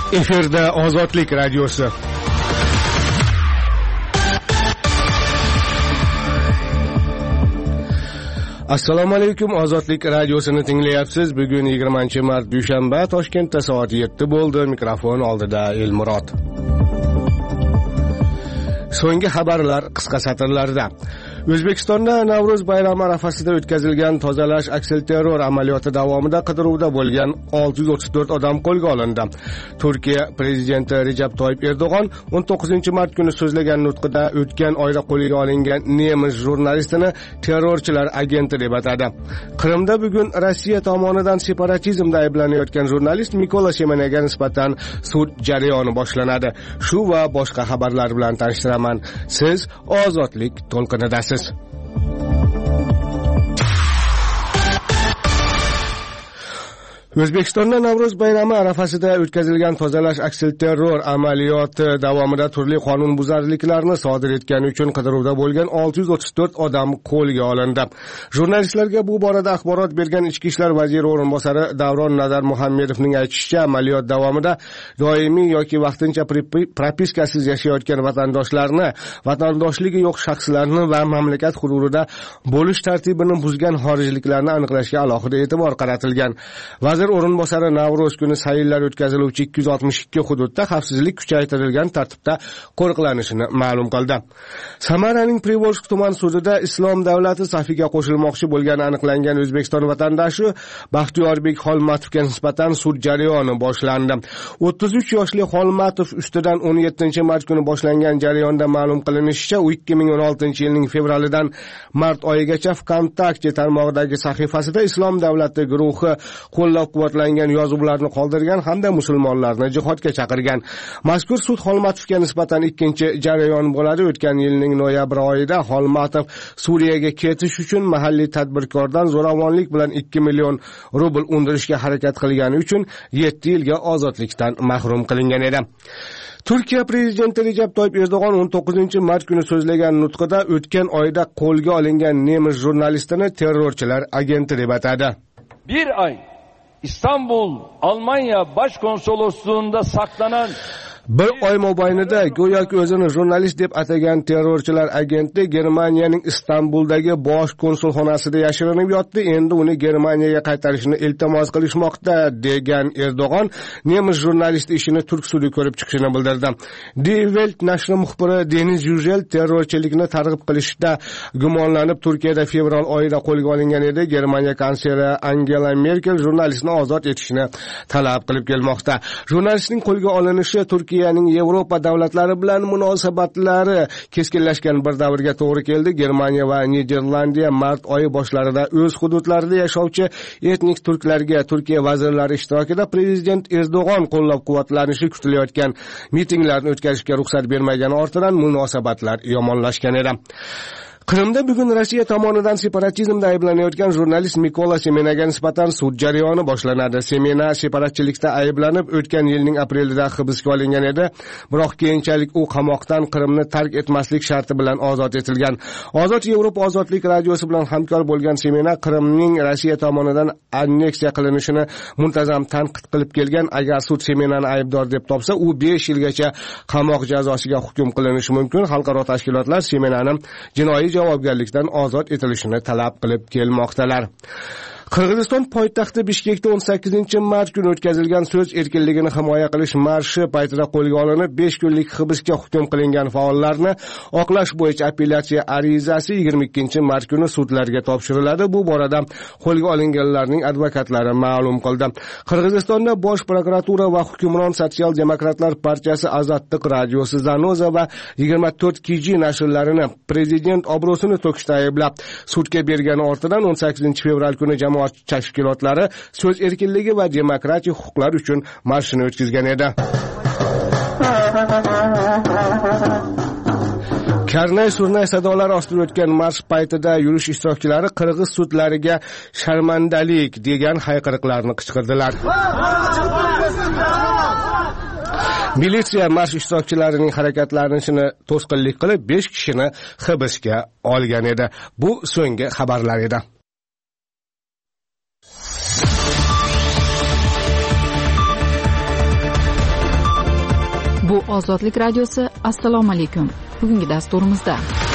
Efirda Ozodlik radiosi. Assalomu alaykum, Ozodlik radiosini tinglayapsiz. Bugun 20-mart dushanba, Toshkentda soat 7 bo'ldi. Mikrofon oldida Elmurod. So'nggi xabarlar qisqa satrlarda. O'zbekistonda Navro'z bayrami arafasida o'tkazilgan tozalash aksilterror amaliyoti davomida qidiruvda bo'lgan 634 odam qo'lga olindi. Turkiya prezidenti Recep Tayyip Erdo'g'on 19-mart kuni so'zlagan nutqida o'tgan oyda qo'lga olingan nemis jurnalistini terrorchilar agenti deb atadi. Qrimda bugun Rossiya tomonidan separatizmda ayblanayotgan jurnalist Mikola Semenaga nisbatan sud jarayoni boshlanadi. Shu va boshqa xabarlar bilan tanishtiraman. Siz Ozodlik to'lqinidasiz. O'zbekistonda Navro'z bayrami arafasida o'tkazilgan tozalash aksilterror amaliyoti davomida turli qonunbuzarliklarni sodir etgani uchun qidiruvda bo'lgan 634 odam qo'lga olindi. Jurnalistlarga bu borada axborot bergan Ichki ishlar vaziri o'rinbosari Davron Nazar Muhammedovning aytishicha, amaliyot davomida doimiy yoki vaqtincha propiskasiz yashayotgan vatandoshlarni, vatandoshligi yo'q shaxslarni va mamlakat hududida bo'lish tartibini buzgan xorijliklarni aniqlashga alohida e'tibor qaratilgan. Vazir o'rinbosari Navro'z kuni sayillar o'tkaziluvchi 262 hududda xavfsizlik kuchaytirilgan tartibda qo'riqlanishini ma'lum qildi. Samaraning Privolzhsk tuman sudida Islom davlati safiga qo'shilmoqchi bo'lgani aniqlangan O'zbekiston vatandoshi Baxtiyorbek Xolmatovga nisbatan sud jarayoni boshlandi. 33 yoshli Xolmatov ustidan 17-mart kuni boshlangan jarayonda ma'lum qilinishicha, u 2016-yilning fevralidan mart oyigacha VKontakte tarmog'idagi sahifasida Islom davlati guruhi qo'llab-quvvatlangan yozuvlarni qoldirgan hamda musulmonlarni jihodga chaqirgan. Mazkur sud Xolmatovga nisbatan ikkinchi jarayon bo'ladi. O'tgan yilning noyabr oyida Xolmatov Suriyaga ketish uchun mahalliy tadbirkordan zo'ravonlik bilan 2 million rubl undirishga harakat qilgani uchun 7 yilga ozodlikdan mahrum qilingan edi. Turkiya prezidenti Recep Tayyip Erdo'g'on 19-mart kuni so'zlagan nutqida o'tgan oyda qo'lga olingan nemis jurnalistini terrorchilar agenti deb atadi. Bir ay İstanbul, Almanya Başkonsolosluğunda saklanan bir oy mobaynida go'yoki o'zini jurnalist deb atagan terrorchilar agenti Germaniyaning Istanbuldagi bosh konsulxonasida yashirinib yotdi. Endi uni Germaniyaga qaytarishni iltimos qilishmoqda degan Erdo'g'on nemis jurnalisti ishini turk sudi ko'rib chiqishini bildirdi. Die Welt nashri muxbiri Deniz Yücel terrorchilikni targ'ib qilishda gumonlanib Turkiyada fevral oyida qo'lga olingan edi. Germaniya kansleri Angela Merkel jurnalistni ozod etishni talab qilib kelmoqda. Jurnalistning qo'lga olinishi Turkiyaning Yevropa davlatlari bilan munosabatlari keskinlashgan bir davrga to'g'ri keldi. Germaniya va Niderlandiya mart oyi boshlarida o'z hududlarida yashovchi etnik turklarga Turkiya vazirlari ishtirokida prezident Erdo'g'on qo'llab-quvvatlanishi kutilayotgan mitinglarni o'tkazishga ruxsat bermagani ortidan munosabatlar yomonlashgan edi. Qrimda bugun Rossiya tomonidan separatizmda ayblanayotgan jurnalist Mikola Semenaga nisbatan sud jarayoni boshlanadi. Semena separatchilikda ayblanib o'tgan yilning aprelida hibsga olingan edi, biroq keyinchalik u qamoqdan Qrimni tark etmaslik sharti bilan ozod etilgan. Ozod Yevropa ozodlik radiosi bilan hamkor bo'lgan Semena Qrimning Rossiya tomonidan anneksiya qilinishini muntazam tanqid qilib kelgan. Agar sud Semenani aybdor deb topsa, u 5 yilgacha qamoq jazosiga hukm qilinishi mumkin. Xalqaro tashkilotlar Semenani jinoiy javobgarlikdan ozod etilishini talab qilib kelmoqdalar. Qirg'iziston poytaxti Bishkekda 18-mart kuni o'tkazilgan so'z erkinligini himoya qilish marshi paytida qo'lga olinib 5 kunlik hibsga hukm qilingan faollarni oqlash bo'yicha apellyatsiya arizasi 22-mart kuni sudlarga topshiriladi. Bu borada qo'lga olinganlarning advokatlari ma'lum qildi. Qirg'izistonda Bosh prokuratura va hukmron Sotsial-demokratlar partiyasi Azadlik radiosi Zanoza va 24 KG nashrlarini prezident obro'sini to'kishda ayblab sudga bergani ortidan 18-fevral kuni jamoat tashkilotlari so'z erkinligi va demokratik huquqlar uchun marshni o'tkazgan edi. Karnay-surnay sadolari ostida o'tgan marsh paytida yurish ishtirokchilari qirg'iz sudlariga sharmandalik degan hayqiriqlarni qichqirdilar. Militsiya marsh ishtirokchilarining harakatlanishini to'sqinlik qilib 5 kishini hibsga olgan edi. Bu so'nggi xabarlar edi. Bu Ozodlik radiosi. Assalomu alaykum. Bugungi dasturimizda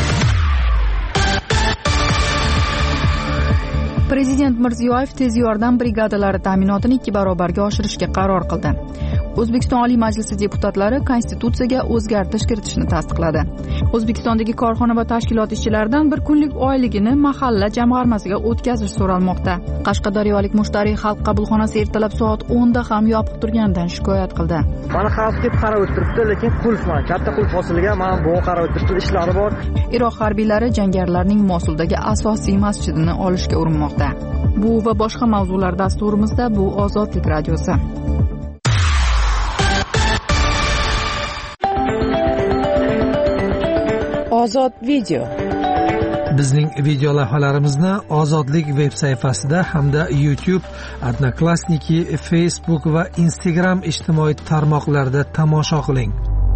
Prezident Mirziyoyev tez yordam brigadalari ta'minotini 2 barobarga oshirishga qaror qildi. O'zbekiston Oliy Majlisi deputatlari Konstitutsiyaga o'zgartirish kiritishni tasdiqladi. O'zbekistondagi korxona va tashkilot ishchilaridan bir kunlik oyligini mahalla jamg'armasiga o'tkazish so'ralmoqda. Qashqadaryolik mushtariy xalq qabulxonasi ertalab soat 10 da ham yopiq turganidan shikoyat qildi. Mana xalq kelib qarab o'tiribdi, lekin qulf mana katta qulf osilgan, mana bu qarab o'tiribdi, ishlari bor. Iroq harbiylari jangarilarning Mosuldagi asosiy masjidini olishga urinmoqda. Bu va boshqa mavzular dasturimizda. Bu Ozodlik radiosi. Ozod video. Bizning video lavhalarimizni Ozodlik veb sayfasida hamda YouTube, Odnoklassniki, Facebook va Instagram ijtimoiy tarmoqlarida tomosha qiling.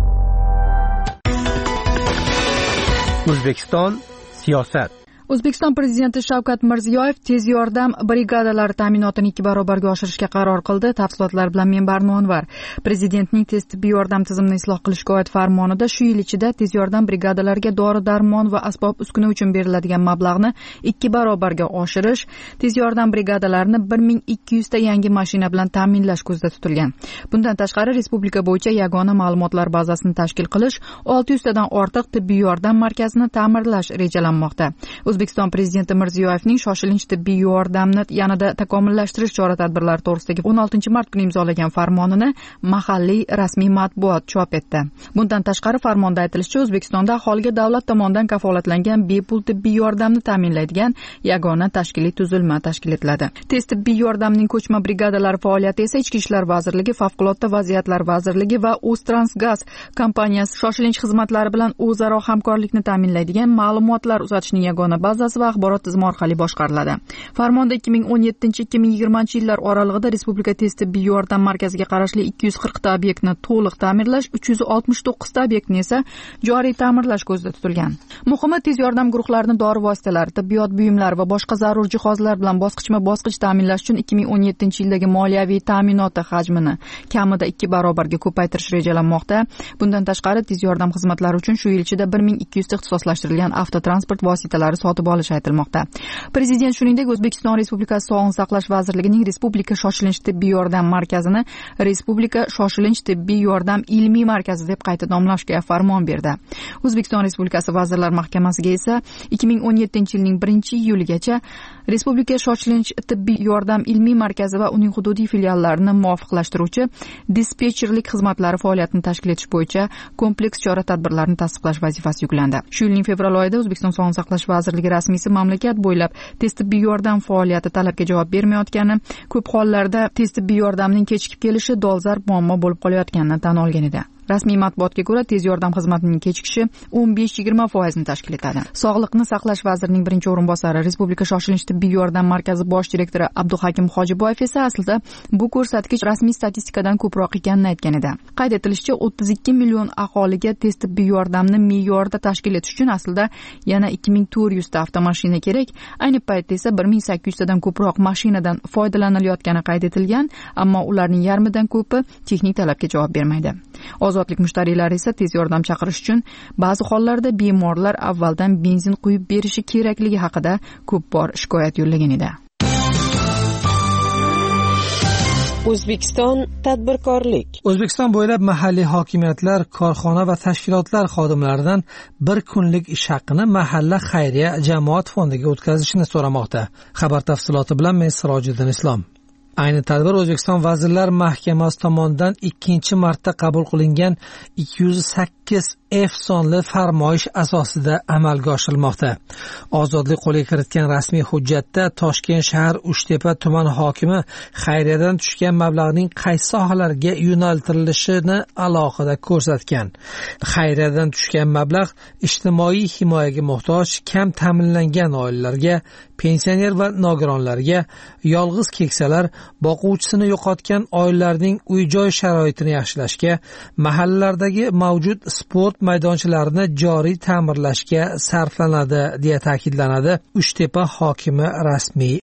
O'zbekiston siyosat. O'zbekiston prezidenti Shavkat Mirziyoyev tez yordam brigadalari ta'minotini 2 barobarga oshirishga qaror qildi. Tafsilotlar bilan men Barno Anvar. Prezidentning tez tibbiy yordam tizimini isloh qilishga oid farmonida shu yil ichida tez yordam brigadalariga dori-darmon va asbob-uskuna uchun beriladigan mablag'ni 2 barobarga oshirish, tez yordam brigadalarini 1200 ta yangi mashina bilan ta'minlash ko'zda tutilgan. Bundan tashqari respublika bo'yicha yagona ma'lumotlar bazasini tashkil qilish, 600 tadan ortiq tibbiy yordam markazini ta'mirlash rejalanmoqda. O'zbekiston prezidenti Mirziyoyevning shoshilinch tibbiy yordamni yanada takomillashtirish chora-tadbirlari to'g'risidagi 16-mart kuni imzolagan farmonini mahalliy rasmiy matbuot chop etdi. Bundan tashqari farmonda aytilishicha, O'zbekistonda aholiga davlat tomonidan kafolatlangan bepul tibbiy yordamni ta'minlaydigan yagona tashkiliy tuzilma tashkil etiladi. Tez tibbiy yordamning ko'chma brigadalari faoliyati esa Ichki ishlar vazirligi, Favqulodda vaziyatlar vazirligi va O'ztransgaz kompaniyasi shoshilinch xizmatlari bilan o'zaro hamkorlikni ta'minlaydigan ma'lumotlar uzatishning yagona bazasi va axborot tizimi orqali boshqariladi. Farmonda 2017-2020 yillar oralig'ida respublika tez tibbiy yordam markaziga qarashli 240 ta obyektni to'liq ta'mirlash, 369 ta obyektni esa joriy ta'mirlash ko'zda tutilgan. Muhimi, tez yordam guruhlarini dori vositalari, tibbiyot buyumlari va boshqa zarur jihozlar bilan bosqichma-bosqich ta'minlash uchun 2017-yildagi moliyaviy ta'minoti hajmini kamida 2 barobarga ko'paytirish rejalanmoqda. Bundan tashqari, tez yordam xizmatlari uchun shu yil ichida 1200 ta ixtisoslashtirilgan avtotransport vositalari sotib olish aytilmoqda. Prezident shuningdek O'zbekiston Respublikasi Sog'liqni saqlash vazirligining Respublika shoshilinch tibbiy yordam markazini Respublika shoshilinch tibbiy yordam ilmiy markazi deb qayta nomlashga farmon berdi. O'zbekiston Respublikasi Vazirlar Mahkamasiga esa 2017-yilning 1-iyuligacha Respublika shoshilinch tibbiy yordam ilmiy markazi va uning hududiy filiallarini muvofiqlashtiruvchi dispetcherlik xizmatlari faoliyatini tashkil etish bo'yicha kompleks chora-tadbirlarni tasdiqlash vazifasi yuklandi. Shu yilning fevral oyida O'zbekiston Sog'liqni saqlash vazirligi rasmiysi mamlakat bo'ylab tez tibbiy yordam faoliyati talabga javob bermayotgani, ko'p hollarda tez tibbiy yordamning kechikib kelishi dolzarb muammo bo'lib qolayotganini tan olgan edi. Rasmiy matbuotga ko'ra, tez yordam xizmatining kechikishi 15-20% tashkil etadi. Sog'liqni saqlash vazirining birinchi o'rinbosari, Respublika shoshilinch tibbiy yordam markazi bosh direktori Abduhakim Hojiboyev esa aslida bu ko'rsatkich rasmiy statistikadan ko'proq ekanini aytgan edi. Qayd etilishicha, 32 million aholiga tez tibbiy yordamni me'yorda tashkil etish uchun aslida yana 2400 ta avtomashina kerak. Ayni paytda esa 1800 tadan ko'proq mashinadan foydalanilayotgani qayd etilgan, ammo ularning yarmidan ko'pi texnik talabga javob bermaydi. Ozodlik mushtariylari esa tez yordam chaqirish uchun ba'zi hollarda bemorlar avvaldan benzin quyib berishi kerakligi haqida ko'p bor shikoyat yo'llagan edi. O'zbekiston tadbirkorlik. O'zbekiston bo'ylab mahalliy hokimiyatlar, korxona va tashkilotlar xodimlaridan bir kunlik ish haqini mahalla xayriya jamoat fondiga o'tkazishni so'ramoqda. Xabar tafsiloti bilan men Sirojiddin Islom. Ayni tadbir O'zbekiston Vazirlar Mahkamasi tomonidan 2-marta qabul qilingan 208 F sonli farmoyish asosida amalga oshirilmoqda. Ozodlik qo'lga kiritgan rasmiy hujjatda Toshkent shahar Uchtepa tuman hokimi xayriyadan tushgan mablag'ning qaysi sohalarga yo'naltirilishini alohida ko'rsatgan. Xayriyadan tushgan mablag' ijtimoiy himoyaga muhtoj, kam ta'minlangan oilalarga, pensioner va nogironlarga, yolg'iz keksalar, boquvchisini yo'qotgan oilalarning uy-joy sharoitini yaxshilashga, mahallalardagi mavjud sport maydonchalarini joriy ta'mirlashga sarflanadi deya ta'kidlanadi Uchtepa hokimi rasmiy